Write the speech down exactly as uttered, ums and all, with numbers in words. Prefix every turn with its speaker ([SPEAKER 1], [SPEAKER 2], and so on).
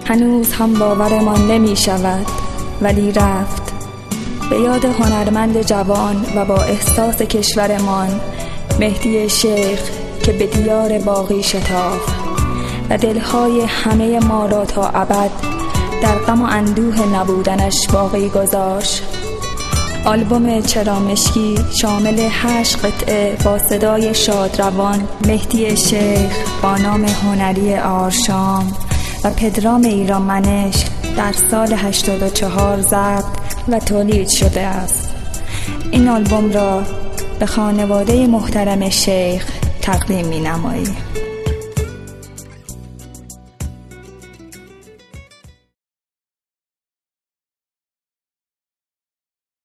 [SPEAKER 1] هنوز هم باورمان نمی شود ولی رفت. به یاد هنرمند جوان و با احساس کشورمان مهدی شیخ که به دیار باقی شتافت و دلهای همه ما را تا ابد در غم و اندوه نبودنش باقی گذاشت. آلبوم چرا مشکی شامل هشت قطعه با صدای شادروان مهدی شیخ با نام هنری آرشام و پدرام ایرانمنش در سال هشتاد و چهار ضبط و تولید شده است. این آلبوم را به خانواده محترم شیخ تقدیم می نماییم.